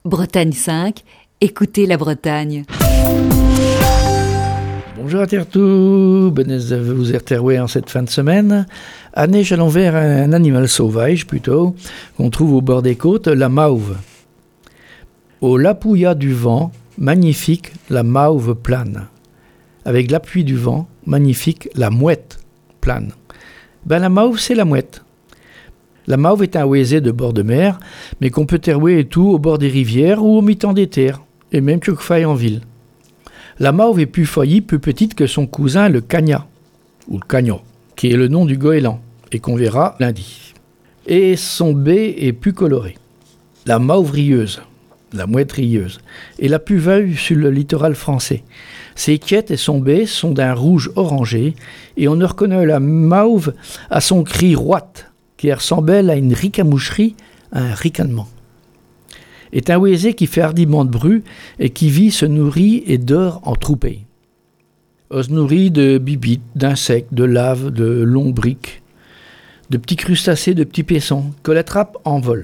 Bretagne 5, écoutez la Bretagne. Bonjour à Tertou, bonnes à vous retrouver en cette fin de semaine. Année, allons vers un animal sauvage plutôt, qu'on trouve au bord des côtes, la mauve. Au lapouillat du vent, magnifique, la mauve plane. Avec l'appui du vent, magnifique, la mouette plane. La mauve, c'est la mouette. La mauve est un oiseau de bord de mer, mais qu'on peut terrouer et tout au bord des rivières ou au mi-temps des terres, et même que faille en ville. La mauve est plus faillie, plus petite que son cousin le cagna, ou le cagnon, qui est le nom du goéland, et qu'on verra lundi. Et son bec est plus coloré. La mauve rieuse, la mouette rieuse, est la plus vue sur le littoral français. Ses quêtes et son bec sont d'un rouge orangé, et on ne reconnaît la mauve à son cri roite, qui ressemble à une ricamoucherie, un ricanement. Est un oiseau qui fait hardiment de bruit et qui vit, se nourrit et dort en troupée. On se nourrit de bibites, d'insectes, de laves, de lombriques, de petits crustacés, de petits paissons, que l'attrape en vol.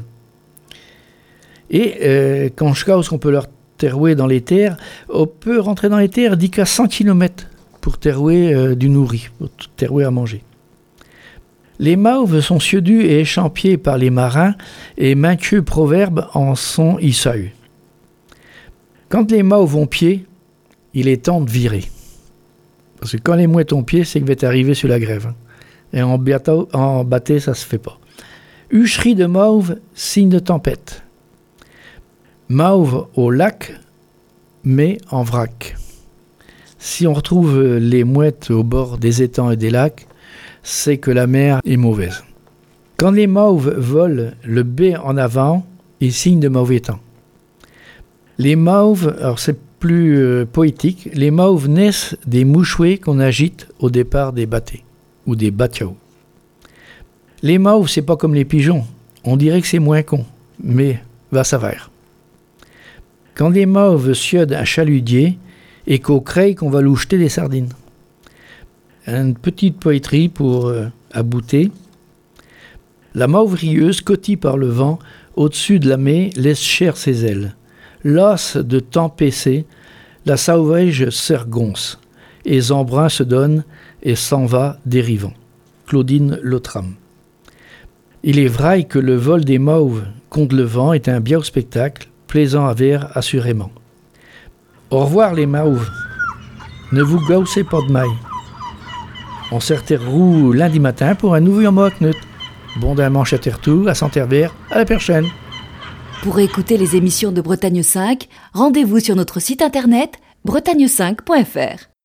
Et quand je cause qu'on peut leur terrouer dans les terres, on peut rentrer dans les terres 10 à 100 km pour terrouer du nourri, pour terrouer à manger. Les mauves sont siedus et échampiés par les marins et maintieux proverbes en sont issus. Quand les mauves ont pied, il est temps de virer. Parce que quand les mouettes ont pied, c'est que va arriver sur la grève. Et en bâté, ça se fait pas. Hucherie de mauve, signe de tempête. Mauve au lac, mais en vrac. Si on retrouve les mouettes au bord des étangs et des lacs, c'est que la mer est mauvaise. Quand les mauves volent le bec en avant, ils signent de mauvais temps. Les mauves, alors c'est plus poétique, les mauves naissent des mouchouets qu'on agite au départ des bâtés ou des bateaux. Les mauves, c'est pas comme les pigeons. On dirait que c'est moins con, mais va savoir. Quand les mauves siodent un chaludier et qu'au creille qu'on va lui jeter des sardines. Une petite poétrie pour abouter. La mauve rieuse, cottie par le vent, au-dessus de la mer, laisse chair ses ailes. Lasse de temps paissé, la sauvage s'ergonce, et Zambrin se donne et s'en va dérivant. Claudine Lautram. Il est vrai que le vol des mauves contre le vent est un bien spectacle, plaisant à voir assurément. Au revoir les mauves. Ne vous gaussez pas de maille. On se retrouve lundi matin pour un nouveau Knut. Bon d'un manche à Tertou, à Saint-Herbert, à la prochaine. Pour écouter les émissions de Bretagne 5, rendez-vous sur notre site internet bretagne5.fr.